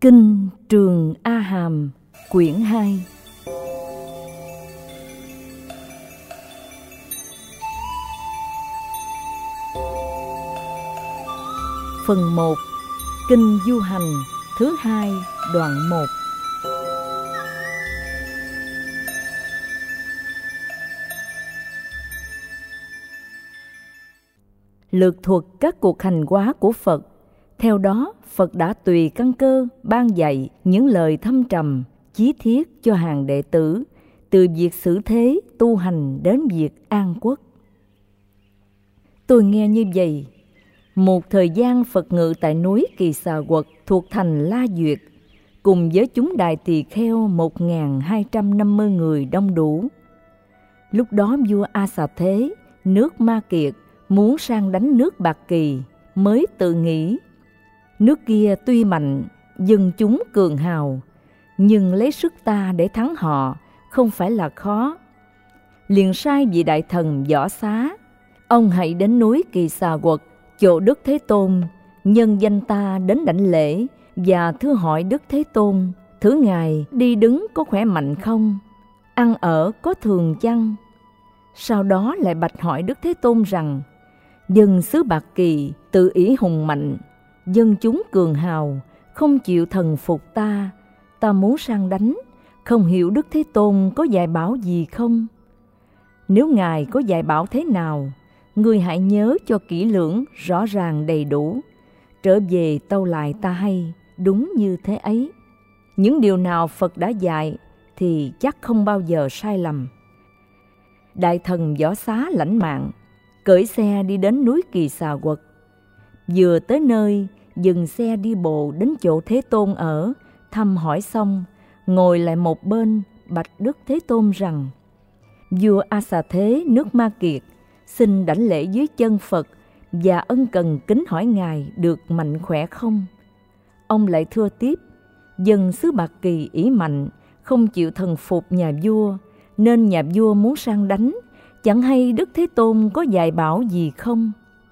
Kinh Trường A Hàm, quyển 2. Phần 1. Kinh Du Hành thứ 2, đoạn 1. Lược thuật các cuộc hành hóa của Phật. Theo đó, Phật đã tùy căn cơ ban dạy những lời thâm trầm, chí thiết cho hàng đệ tử, từ việc xử thế tu hành đến việc an quốc. Tôi nghe như vậy. Một thời gian Phật ngự tại núi Kỳ Xà Quật thuộc thành La Duyệt, cùng với chúng Đại Tỳ Kheo 1.250 người đông đủ. Lúc đó vua A Xà Thế, nước Ma Kiệt, muốn sang đánh nước Bạc Kỳ, mới tự nghĩ: nước kia tuy mạnh, dân chúng cường hào, nhưng lấy sức ta để thắng họ không phải là khó. Liền sai vị đại thần Võ Xá: ông hãy đến núi Kỳ Xà Quật, chỗ Đức Thế Tôn, nhân danh ta đến đảnh lễ và thưa hỏi Đức Thế Tôn, thử Ngài đi đứng có khỏe mạnh không? Ăn ở có thường chăng? Sau đó lại bạch hỏi Đức Thế Tôn rằng: dân xứ Bạc Kỳ tự ý hùng mạnh, dân chúng cường hào, không chịu thần phục ta, ta muốn sang đánh, không hiểu Đức Thế Tôn có dạy bảo gì không? Nếu Ngài có dạy bảo thế nào, ngươi hãy nhớ cho kỹ lưỡng, rõ ràng đầy đủ, trở về tâu lại ta hay, đúng như thế ấy. Những điều nào Phật đã dạy thì chắc không bao giờ sai lầm. Đại thần Võ Xá lãnh mạng, cưỡi xe đi đến núi Kỳ Xà Quật. Vừa tới nơi, dừng xe đi bộ đến chỗ Thế Tôn ở, thăm hỏi xong, ngồi lại một bên, bạch Đức Thế Tôn rằng: vua A Xà Thế nước Ma Kiệt xin đảnh lễ dưới chân Phật và ân cần kính hỏi Ngài được mạnh khỏe không? Ông lại thưa tiếp: dân xứ Bạc Kỳ ỷ mạnh, không chịu thần phục nhà vua, nên nhà vua muốn sang đánh, chẳng hay Đức Thế Tôn có dạy bảo gì không?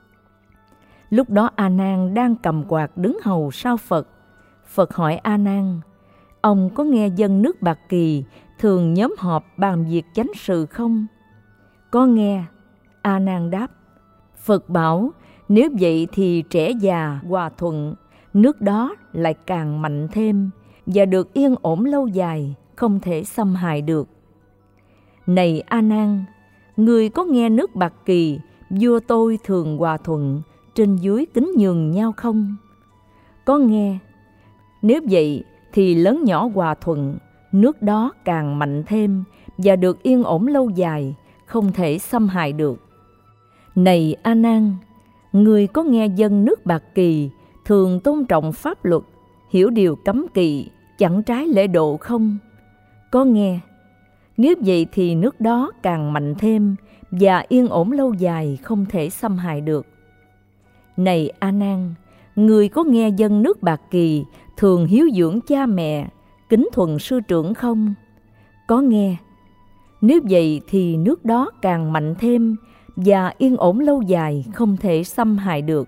Lúc đó A Nan đang cầm quạt đứng hầu sau Phật. Phật hỏi A Nan: ông có nghe dân nước Bạc Kỳ thường nhóm họp bàn việc chánh sự không? Có nghe. A Nan đáp. Phật bảo: nếu vậy thì trẻ già hòa thuận, nước đó lại càng mạnh thêm và được yên ổn lâu dài, không thể xâm hại được. Này A Nan, ngươi có nghe nước Bạc Kỳ vua tôi thường hòa thuận, trên dưới kính nhường nhau không? Có nghe. Nếu vậy thì lớn nhỏ hòa thuận, nước đó càng mạnh thêm và được yên ổn lâu dài, không thể xâm hại được. Này A Nan, người có nghe dân nước Bạc Kỳ thường tôn trọng pháp luật, hiểu điều cấm kỵ, chẳng trái lễ độ không? Có nghe. Nếu vậy thì nước đó càng mạnh thêm và yên ổn lâu dài, không thể xâm hại được. Này A Nan, người có nghe dân nước Bạc Kỳ thường hiếu dưỡng cha mẹ, kính thuần sư trưởng không? Có nghe. Nếu vậy thì nước đó càng mạnh thêm và yên ổn lâu dài, không thể xâm hại được.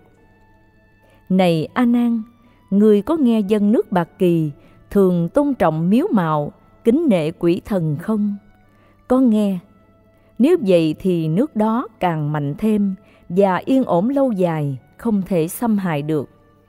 Này A Nan, người có nghe dân nước Bạc Kỳ thường tôn trọng miếu mạo, kính nể quỷ thần không? Có nghe. Nếu vậy thì nước đó càng mạnh thêm và yên ổn lâu dài, không thể xâm hại được.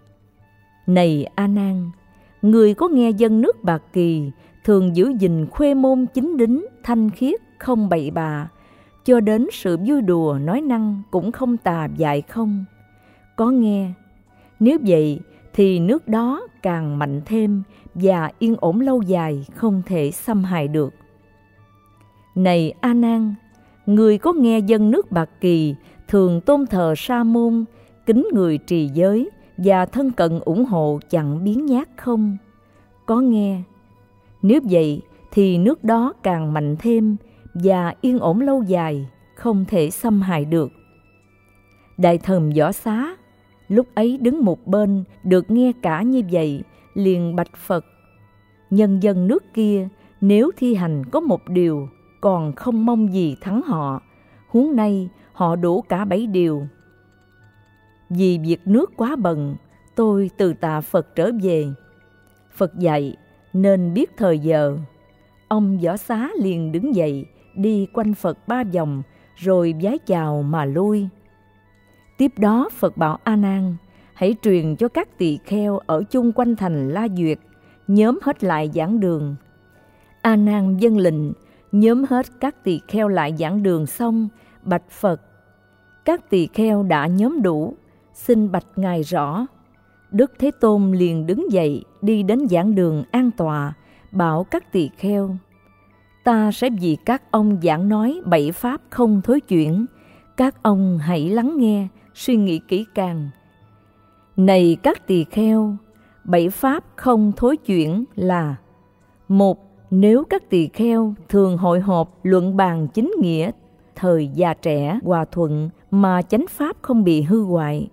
Này A Nan, người có nghe dân nước Bạc Kỳ thường giữ gìn khuê môn chính đính, thanh khiết, không bậy bạ, cho đến sự vui đùa nói năng cũng không tà dại không? Có nghe. Nếu vậy thì nước đó càng mạnh thêm và yên ổn lâu dài, không thể xâm hại được. Này A Nan, người có nghe dân nước Bạc Kỳ thường tôn thờ Sa môn, kính người trì giới và thân cận ủng hộ chẳng biếng nhác không? Có nghe. Nếu vậy thì nước đó càng mạnh thêm và yên ổn lâu dài, không thể xâm hại được. Đại thần Võ Xá lúc ấy đứng một bên, được nghe cả như vậy, liền bạch Phật: nhân dân nước kia nếu thi hành có một điều, còn không mong gì thắng họ, huống nay họ đủ cả 7 điều. Vì việc nước quá bận, tôi từ tạ Phật trở về. Phật dạy nên biết thời giờ. Ông Võ Xá liền đứng dậy, đi quanh Phật 3 vòng, rồi vái chào mà lui. Tiếp đó Phật bảo A Nan, hãy truyền cho các tỳ kheo ở chung quanh thành La Duyệt, nhóm hết lại giảng đường. A Nan vâng lệnh, nhóm hết các tỳ kheo lại giảng đường xong, bạch Phật. Các tỳ kheo đã nhóm đủ, xin bạch Ngài rõ. Đức Thế Tôn liền đứng dậy, đi đến giảng đường an tọa, bảo các tỳ kheo: ta sẽ vì các ông giảng nói 7 pháp không thối chuyển, các ông hãy lắng nghe, suy nghĩ kỹ càng. Này các tỳ kheo, 7 pháp không thối chuyển là: 1. Nếu các tỳ kheo thường hội họp luận bàn chính nghĩa thời già trẻ hòa thuận mà chánh pháp không bị hư hoại.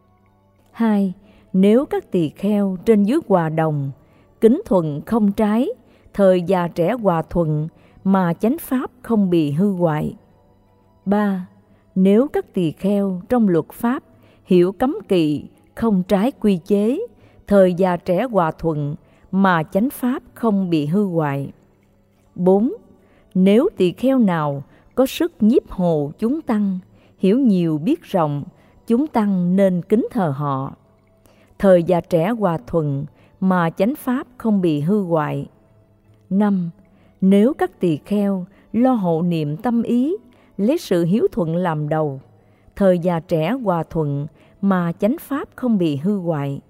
2. Nếu các tỳ kheo trên dưới hòa đồng, kính thuận không trái, thời già trẻ hòa thuận mà chánh pháp không bị hư hoại. 3. Nếu các tỳ kheo trong luật pháp hiểu cấm kỵ, không trái quy chế, thời già trẻ hòa thuận mà chánh pháp không bị hư hoại. 4. Nếu tỳ kheo nào có sức nhiếp hồ chúng tăng, hiểu nhiều biết rộng, chúng tăng nên kính thờ họ. Thời già trẻ hòa thuận mà chánh pháp không bị hư hoại. 5. Nếu các tỳ kheo lo hộ niệm tâm ý, lấy sự hiếu thuận làm đầu, thời già trẻ hòa thuận mà chánh pháp không bị hư hoại.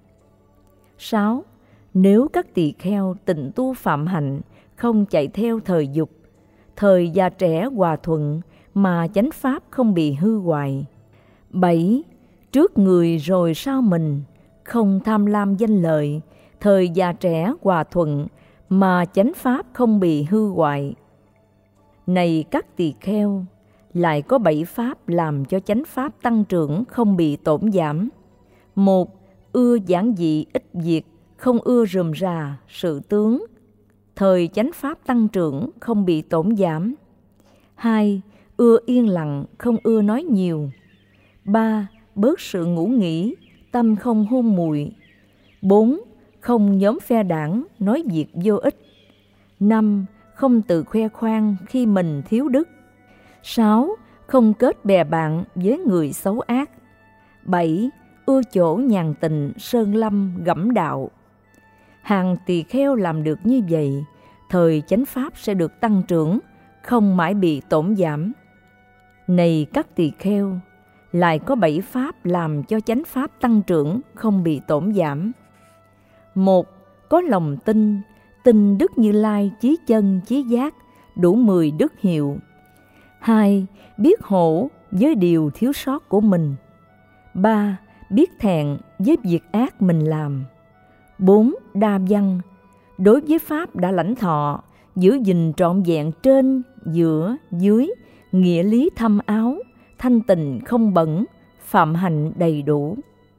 6. Nếu các tỳ kheo tịnh tu phạm hạnh, không chạy theo thời dục, thời già trẻ hòa thuận mà chánh pháp không bị hư hoại. 7. Trước người rồi sau mình, không tham lam danh lợi, thời già trẻ hòa thuận mà chánh pháp không bị hư hoại. Này các tỳ kheo, lại có 7 pháp làm cho chánh pháp tăng trưởng không bị tổn giảm. 1. Ưa giản dị ít việc, không ưa rườm rà sự tướng, thời chánh pháp tăng trưởng không bị tổn giảm. 2. Ưa yên lặng, không ưa nói nhiều. 3. Bớt sự ngủ nghỉ, tâm không hôn mùi. 4. Không nhóm phe đảng, nói việc vô ích. 5. Không tự khoe khoang khi mình thiếu đức. 6. Không kết bè bạn với người xấu ác. 7. Ưa chỗ nhàn tình, sơn lâm, gẫm đạo. Hàng tỳ kheo làm được như vậy, thời chánh pháp sẽ được tăng trưởng, không mãi bị tổn giảm. Này các tỳ kheo, lại có 7 pháp làm cho chánh pháp tăng trưởng, không bị tổn giảm. 1. Có lòng tin, tin Đức Như Lai chí chân chí giác, đủ 10 đức hiệu. 2. Biết hổ với điều thiếu sót của mình. 3. Biết thẹn với việc ác mình làm. 4. Đa văn, đối với pháp đã lãnh thọ, giữ gìn trọn vẹn trên, giữa, dưới, nghĩa lý thâm áo, thanh tịnh không bẩn, phạm hạnh đầy đủ.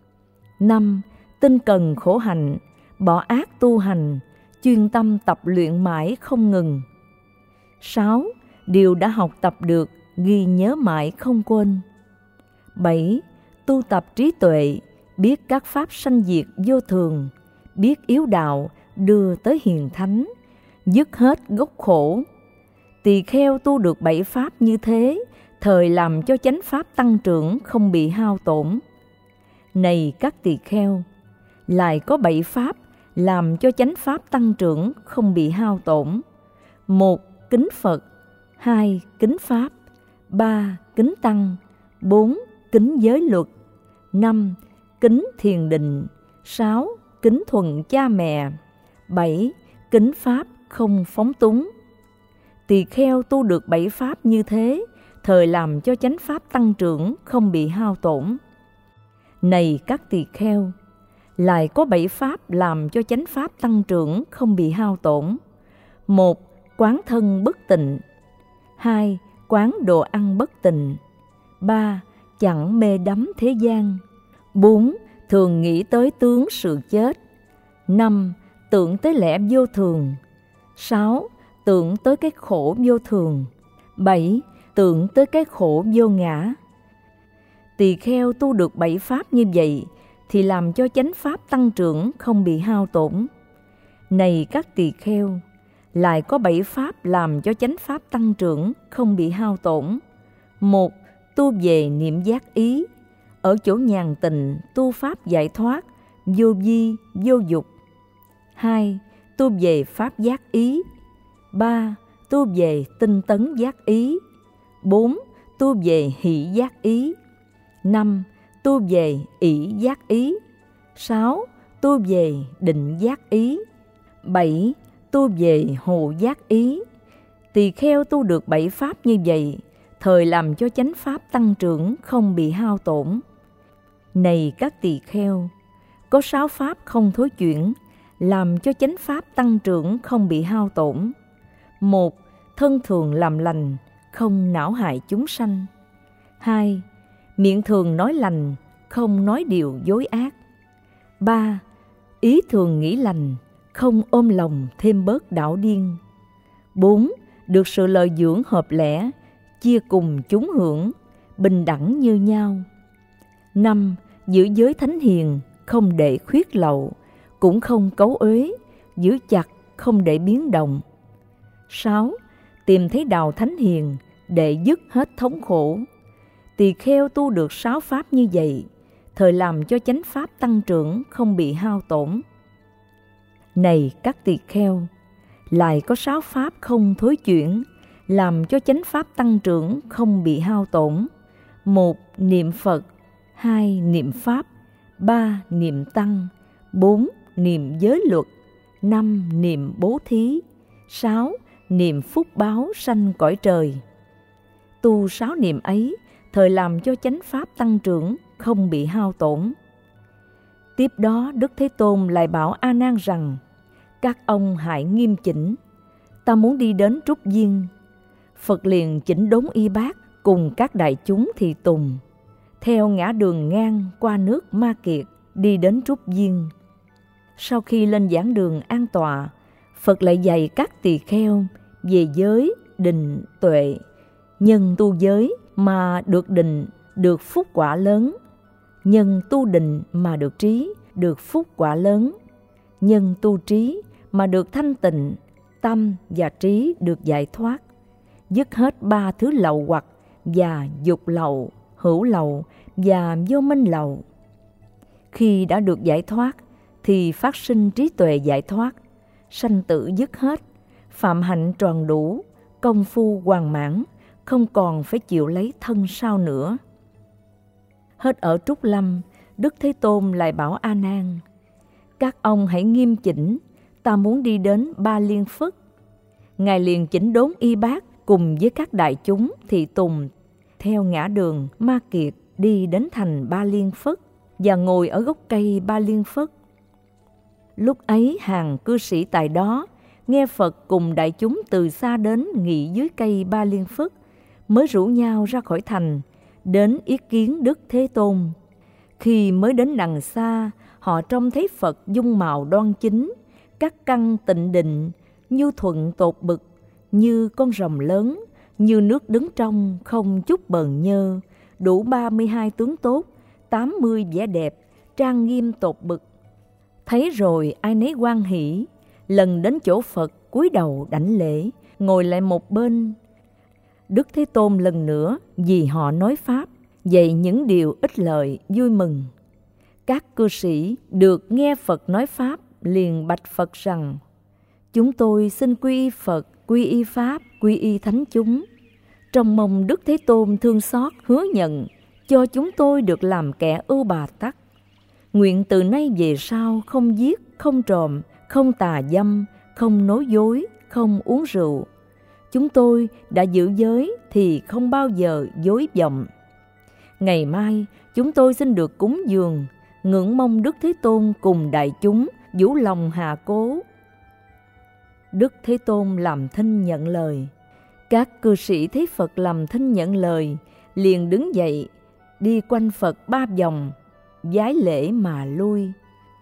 5. Tinh cần khổ hạnh, bỏ ác tu hành, chuyên tâm tập luyện mãi không ngừng. 6. Điều đã học tập được, ghi nhớ mãi không quên. 7. Tu tập trí tuệ, biết các pháp sanh diệt vô thường, biết yếu đạo, đưa tới hiền thánh, dứt hết gốc khổ. Tỳ kheo tu được 7 pháp như thế, thời làm cho chánh pháp tăng trưởng không bị hao tổn. Này các tỳ kheo, lại có 7 pháp làm cho chánh pháp tăng trưởng không bị hao tổn. 1. Kính Phật. 2. Kính Pháp. 3. Kính Tăng. 4. Kính giới luật. 5. Kính thiền định. 6. Kính thuần cha mẹ. 7. Kính Pháp không phóng túng. Tỳ kheo tu được 7 pháp như thế, thời làm cho chánh pháp tăng trưởng không bị hao tổn. Này các tỳ kheo, lại có 7 pháp làm cho chánh pháp tăng trưởng không bị hao tổn. 1. Quán thân bất tịnh. 2. Quán đồ ăn bất tịnh. 3. Chẳng mê đắm thế gian. 4. Thường nghĩ tới tướng sự chết. 5. Tưởng tới lẽ vô thường. 6. Tưởng tới cái khổ vô thường. 7. Tưởng tới cái khổ vô ngã. Tỳ kheo tu được 7 pháp như vậy thì làm cho chánh pháp tăng trưởng không bị hao tổn. Này các tỳ kheo, lại có 7 pháp làm cho chánh pháp tăng trưởng, không bị hao tổn. 1. Tu về niệm giác ý, ở chỗ nhàn tịnh tu pháp giải thoát, vô vi, vô dục. 2. Tu về pháp giác ý. 3. Tu về tinh tấn giác ý. 4. Tu về hỷ giác ý. 5. Tu về ỷ giác ý. 6. Tu về định giác ý. 7. Tu về hộ giác ý. Tỳ kheo tu được 7 pháp như vậy, thời làm cho chánh pháp tăng trưởng, không bị hao tổn. Này các tỳ kheo, có 6 pháp không thối chuyển, làm cho chánh pháp tăng trưởng, không bị hao tổn. 1. Thân thường làm lành, không não hại chúng sanh. 2. Miệng thường nói lành, không nói điều dối ác. 3. Ý thường nghĩ lành, không ôm lòng thêm bớt đảo điên. 4. Được sự lợi dưỡng hợp lẽ, chia cùng chúng hưởng, bình đẳng như nhau. 5. Giữ giới thánh hiền, không để khuyết lậu, cũng không cấu uế, giữ chặt, không để biến động. 6. Tìm thấy đạo thánh hiền, để dứt hết thống khổ. Tỳ kheo tu được 6 pháp như vậy, thời làm cho chánh pháp tăng trưởng, không bị hao tổn. Này các tỳ kheo, lại có 6 pháp không thối chuyển, làm cho chánh pháp tăng trưởng, không bị hao tổn. 1. Niệm Phật. 2. Niệm Pháp. 3. Niệm Tăng. 4. Niệm giới luật. 5. Niệm bố thí. 6. Niệm phúc báo sanh cõi trời. Tu 6 niệm ấy, thời làm cho chánh pháp tăng trưởng, không bị hao tổn. Tiếp đó Đức Thế Tôn lại bảo A Nan rằng: các ông hãy nghiêm chỉnh, ta muốn đi đến Trúc Diên. Phật liền chỉnh đốn y bát cùng các đại chúng tùy tùng, theo ngã đường ngang qua nước Ma Kiệt, đi đến Trúc Diên. Sau khi lên giảng đường an tọa, Phật lại dạy các tỳ kheo về giới, định, tuệ. Nhân tu giới mà được định, được phúc quả lớn. Nhân tu định mà được trí, được phúc quả lớn. Nhân tu trí mà được thanh tịnh, tâm và trí được giải thoát. Dứt hết 3 thứ lậu hoặc và dục lậu, hữu lậu và vô minh lậu. Khi đã được giải thoát, thì phát sinh trí tuệ giải thoát, sanh tử dứt hết, phạm hạnh tròn đủ, công phu hoàn mãn, không còn phải chịu lấy thân sau nữa. Hết ở Trúc Lâm, Đức Thế Tôn lại bảo A Nan: các ông hãy nghiêm chỉnh, ta muốn đi đến Ba Liên Phất. Ngài liền chỉnh đốn y bát cùng với các đại chúng thị tùng, theo ngã đường Ma Kiệt đi đến thành Ba Liên Phất và ngồi ở gốc cây Ba Liên Phất. Lúc ấy hàng cư sĩ tại đó nghe Phật cùng đại chúng từ xa đến nghỉ dưới cây Ba Liên Phất, mới rủ nhau ra khỏi thành, đến ý kiến Đức Thế Tôn. Khi mới đến đằng xa, họ trông thấy Phật dung mạo đoan chính, các căn tịnh định, như thuận tột bực, như con rồng lớn, như nước đứng trong, không chút bờn nhơ, đủ 32 tướng tốt, 80 vẻ đẹp, trang nghiêm tột bực. Thấy rồi ai nấy hoan hỷ, lần đến chỗ Phật cúi đầu đảnh lễ, ngồi lại một bên. Đức Thế Tôn lần nữa vì họ nói pháp, dạy những điều ích lợi vui mừng. Các cư sĩ được nghe Phật nói pháp liền bạch Phật rằng: chúng tôi xin quy y Phật, quy y Pháp, quy y Thánh chúng. Trong mong Đức Thế Tôn thương xót hứa nhận cho chúng tôi được làm kẻ ưu bà tắc. Nguyện từ nay về sau không giết, không trộm, không tà dâm, không nói dối, không uống rượu. Chúng tôi đã giữ giới thì không bao giờ dối vọng. Ngày mai chúng tôi xin được cúng dường, ngưỡng mong Đức Thế Tôn cùng đại chúng vũ lòng hạ cố. Đức Thế Tôn làm thinh nhận lời. Các cư sĩ thấy Phật làm thinh nhận lời, liền đứng dậy, đi quanh Phật 3 vòng, vái lễ mà lui.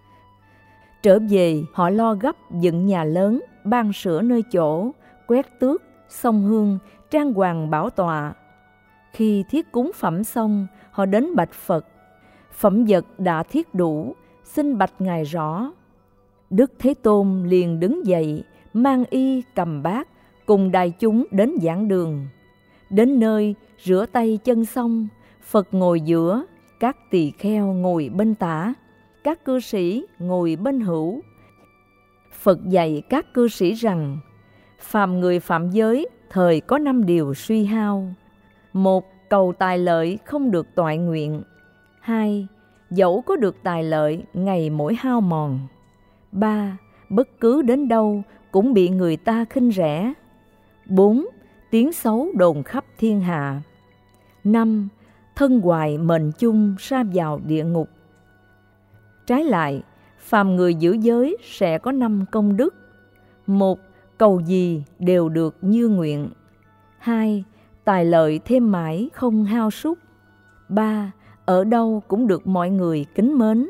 Trở về, họ lo gấp dựng nhà lớn, ban sửa nơi chỗ, quét tước, xông hương, trang hoàng bảo tọa. Khi thiết cúng phẩm xong, họ đến bạch Phật: phẩm vật đã thiết đủ, xin bạch Ngài rõ. Đức Thế Tôn liền đứng dậy, mang y cầm bát, cùng đại chúng đến giảng đường. Đến nơi, rửa tay chân xong, Phật ngồi giữa, các tỳ kheo ngồi bên tả, các cư sĩ ngồi bên hữu. Phật dạy các cư sĩ rằng, phàm người phạm giới, thời có 5 điều suy hao. 1. Cầu tài lợi không được toại nguyện. 2. Dẫu có được tài lợi, ngày mỗi hao mòn. 3. Bất cứ đến đâu cũng bị người ta khinh rẻ. 4. Tiếng xấu đồn khắp thiên hạ. 5. Thân hoài mệnh chung sa vào địa ngục. Trái lại, phàm người giữ giới sẽ có 5 công đức. 1. Cầu gì đều được như nguyện. 2. Tài lợi thêm mãi không hao sút. 3. Ở đâu cũng được mọi người kính mến.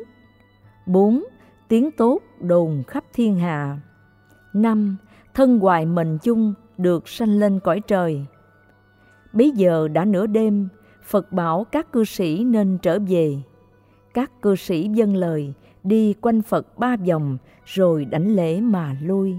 4. Tiếng tốt đồn khắp thiên hạ. 5. Thân hoài mệnh chung được sanh lên cõi trời. Bấy giờ đã nửa đêm, Phật bảo các cư sĩ nên trở về. Các cư sĩ vâng lời, đi quanh Phật 3 vòng, rồi đảnh lễ mà lui.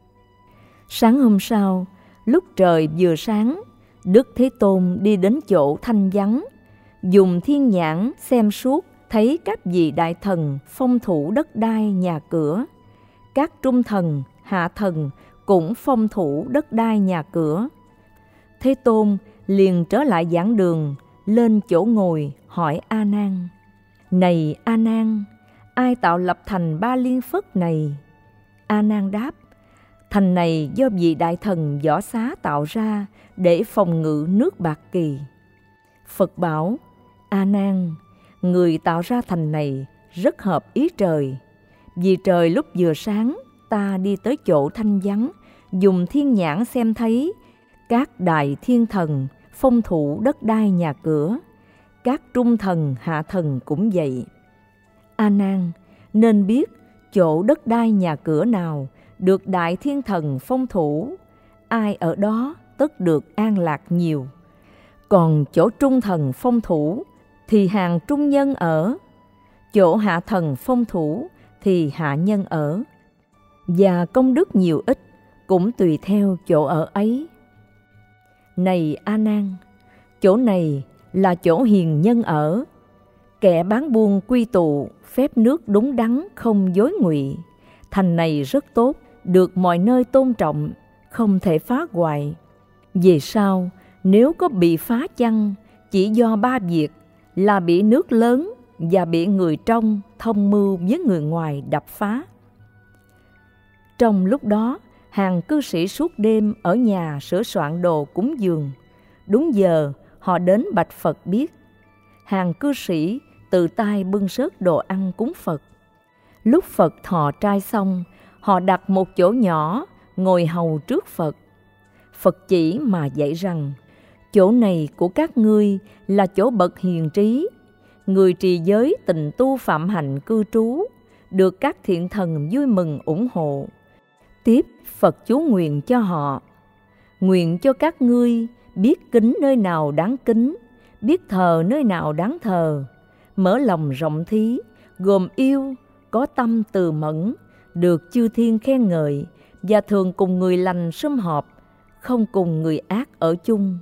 Sáng hôm sau, lúc trời vừa sáng, Đức Thế Tôn đi đến chỗ thanh vắng, dùng thiên nhãn xem suốt, thấy các vị đại thần phong thủ đất đai nhà cửa, các trung thần, hạ thần cũng phong thủ đất đai nhà cửa. Thế Tôn liền trở lại giảng đường, lên chỗ ngồi hỏi A Nan: Này A Nan, ai tạo lập thành Ba Liên Phất này? A Nan đáp: Thành này do vị đại thần Võ Xá tạo ra để phòng ngự nước Bạc Kỳ. Phật bảo: A Nan, người tạo ra thành này rất hợp ý trời. Vì trời lúc vừa sáng, ta đi tới chỗ thanh vắng, dùng thiên nhãn xem thấy các đại thiên thần phong thủ đất đai nhà cửa, các trung thần hạ thần cũng vậy. A Nan, nên biết chỗ đất đai nhà cửa nào được đại thiên thần phong thủ, ai ở đó tất được an lạc nhiều. Còn chỗ trung thần phong thủ thì hàng trung nhân ở, chỗ hạ thần phong thủ thì hạ nhân ở, và công đức nhiều ít cũng tùy theo chỗ ở ấy. Này A Nan, chỗ này là chỗ hiền nhân ở, kẻ bán buôn quy tụ, phép nước đúng đắn không dối ngụy. Thành này rất tốt, được mọi nơi tôn trọng, không thể phá hoại. Về sau, nếu có bị phá chăng, chỉ do 3 việc là bị nước lớn và bị người trong thông mưu với người ngoài đập phá. Trong lúc đó, hàng cư sĩ suốt đêm ở nhà sửa soạn đồ cúng dường. Đúng giờ, họ đến bạch Phật biết. Hàng cư sĩ tự tay bưng xớt đồ ăn cúng Phật. Lúc Phật thọ trai xong, họ đặt một chỗ nhỏ, ngồi hầu trước Phật. Phật chỉ mà dạy rằng, chỗ này của các ngươi là chỗ bậc hiền trí, người trì giới tình tu phạm hạnh cư trú, được các thiện thần vui mừng ủng hộ. Tiếp Phật chú nguyện cho họ: Nguyện cho các ngươi biết kính nơi nào đáng kính, biết thờ nơi nào đáng thờ, mở lòng rộng thí, gồm yêu, có tâm từ mẫn, được chư thiên khen ngợi, và thường cùng người lành sum họp, không cùng người ác ở chung.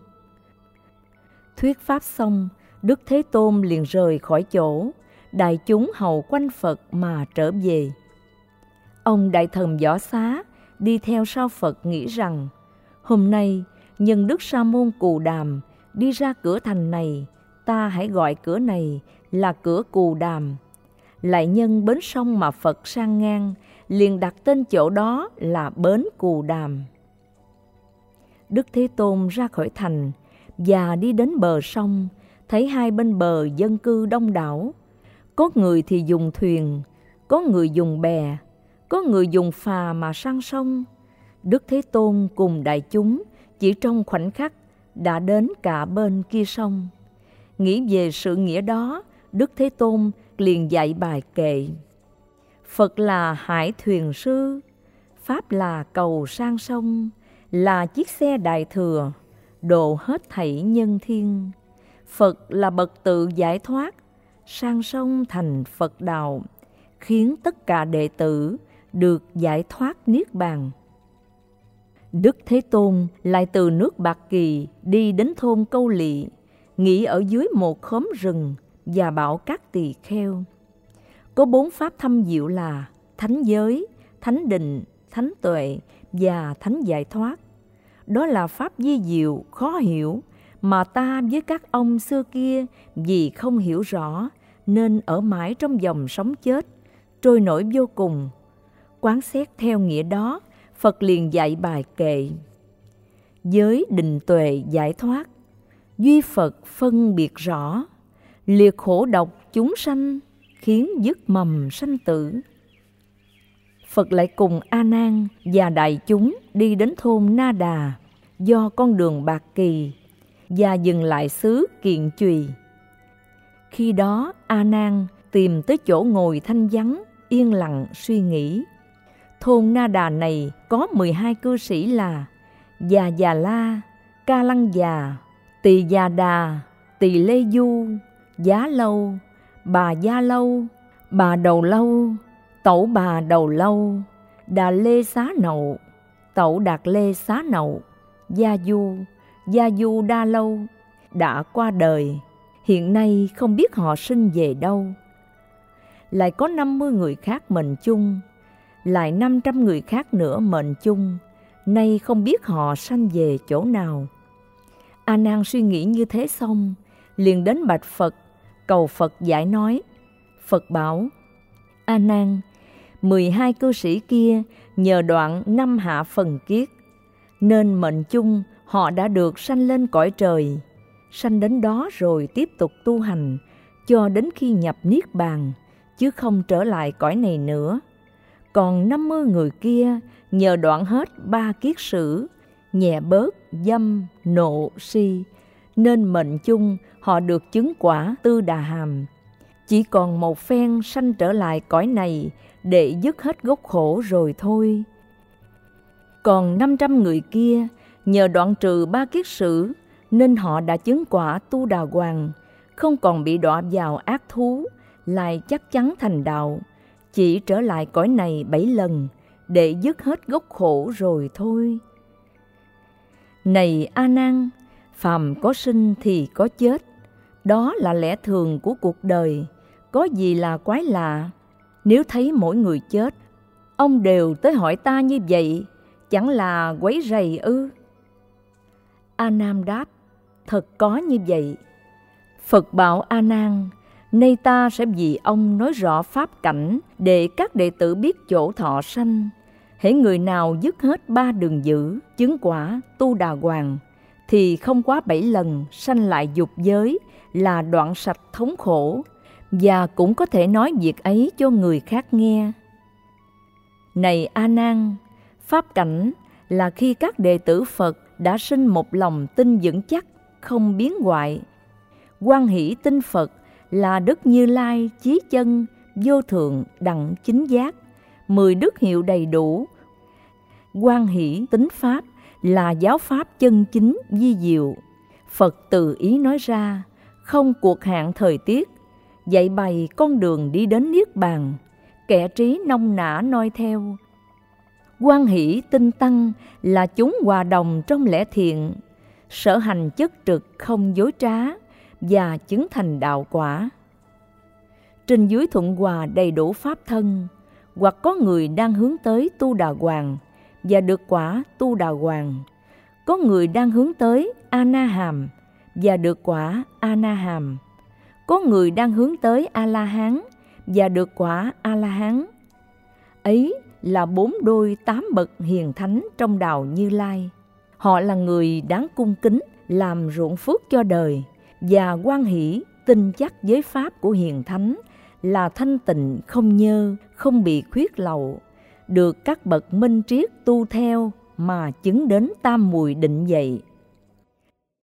Thuyết pháp xong, Đức Thế Tôn liền rời khỏi chỗ, đại chúng hầu quanh Phật mà trở về. Ông đại thần Võ Xá đi theo sau Phật nghĩ rằng, hôm nay nhân Đức Sa môn Cù Đàm đi ra cửa thành này, ta hãy gọi cửa này là cửa Cù Đàm. Lại nhân bến sông mà Phật sang ngang, liền đặt tên chỗ đó là bến Cù Đàm. Đức Thế Tôn ra khỏi thành và đi đến bờ sông, thấy hai bên bờ dân cư đông đảo. Có người thì dùng thuyền, có người dùng bè, có người dùng phà mà sang sông. Đức Thế Tôn cùng đại chúng chỉ trong khoảnh khắc đã đến cả bên kia sông. Nghĩ về sự nghĩa đó, Đức Thế Tôn liền dạy bài kệ: Phật là hải thuyền sư, Pháp là cầu sang sông, là chiếc xe đại thừa, độ hết thảy nhân thiên. Phật là bậc tự giải thoát, sang sông thành Phật đạo, khiến tất cả đệ tử được giải thoát niết bàn. Đức Thế Tôn lại từ nước Bạc Kỳ đi đến thôn Câu Lị, nghỉ ở dưới một khóm rừng và bảo các tỳ kheo: có 4 pháp thâm diệu là thánh giới, thánh định, thánh tuệ và thánh giải thoát. Đó là pháp vi diệu, khó hiểu, mà ta với các ông xưa kia vì không hiểu rõ nên ở mãi trong dòng sống chết, trôi nổi vô cùng. Quán xét theo nghĩa đó, Phật liền dạy bài kệ: giới định tuệ giải thoát, duy Phật phân biệt rõ, liệt khổ độc chúng sanh, khiến dứt mầm sanh tử. Phật lại cùng A Nan và đại chúng đi đến thôn Na Đà do con đường Bạc Kỳ và dừng lại xứ Kiện Chùy. Khi đó A Nan tìm tới chỗ ngồi thanh vắng, yên lặng suy nghĩ. Thôn Na Đà này có 12 cư sĩ là Già Già La, Ca Lăng Già, Tỳ Già Đà, Tỳ Lê Du, Giá Lâu, Bà Gia Lâu, Bà Đầu Lâu, Tẩu Bà Đầu Lâu, Đà Lê Xá Nậu, Tẩu Đạt Lê Xá Nậu, Gia Du Đa Lâu đã qua đời, hiện nay không biết họ sinh về đâu. Lại có 50 người khác mệnh chung, lại 500 người khác nữa mệnh chung, nay không biết họ sanh về chỗ nào. A Nan suy nghĩ như thế xong, liền đến bạch Phật, cầu Phật giải nói. Phật bảo: A Nan, 12 cư sĩ kia nhờ đoạn 5 hạ phần kiết, nên mệnh chung họ đã được sanh lên cõi trời, sanh đến đó rồi tiếp tục tu hành cho đến khi nhập niết bàn, chứ không trở lại cõi này nữa. Còn 50 người kia nhờ đoạn hết 3 kiết sử, nhẹ bớt dâm, nộ, si, nên mệnh chung họ được chứng quả Tư Đà Hàm, chỉ còn một phen sanh trở lại cõi này để dứt hết gốc khổ rồi thôi. Còn 500 người kia nhờ đoạn trừ 3 kiết sử, nên họ đã chứng quả Tu Đà Hoàng, không còn bị đọa vào ác thú, lại chắc chắn thành đạo, chỉ trở lại cõi này 7 lần để dứt hết gốc khổ rồi thôi. Này A Nan, phàm có sinh thì có chết, đó là lẽ thường của cuộc đời, có gì là quái lạ. Nếu thấy mỗi người chết, ông đều tới hỏi ta như vậy, chẳng là quấy rầy ư? A Nan đáp: thật có như vậy. Phật bảo A Nan: nay ta sẽ vì ông nói rõ pháp cảnh để các đệ tử biết chỗ thọ sanh. Hễ người nào dứt hết 3 đường dữ, chứng quả Tu Đà Hoàng, thì không quá 7 lần sanh lại dục giới, là đoạn sạch thống khổ, và cũng có thể nói việc ấy cho người khác nghe. Này A Nan, pháp cảnh là khi các đệ tử Phật đã sinh một lòng tin vững chắc, không biến hoại. Hoan hỷ tin Phật là Đức Như Lai chí chân, vô thượng, đẳng chính giác, 10 đức hiệu đầy đủ. Hoan hỷ tín pháp là giáo pháp chân chính vi diệu. Phật từ ý nói ra, không cuộc hạn thời tiết, dạy bày con đường đi đến niết bàn, kẻ trí nông nã noi theo. Hoan hỷ tinh tăng là chúng hòa đồng trong lẽ thiện, sở hành chất trực không dối trá, và chứng thành đạo quả. Trên dưới thuận hòa đầy đủ pháp thân, hoặc có người đang hướng tới Tu Đà Hoàng và được quả Tu Đà Hoàng, có người đang hướng tới A Na Hàm và được quả A Na Hàm, có người đang hướng tới A La Hán và được quả A La Hán. Ấy là 4 đôi 8 bậc hiền thánh trong đạo Như Lai. Họ là người đáng cung kính, làm ruộng phước cho đời, và hoan hỷ tin chắc với pháp của hiền thánh, là thanh tịnh không nhơ, không bị khuyết lậu, được các bậc minh triết tu theo mà chứng đến tam muội định vậy.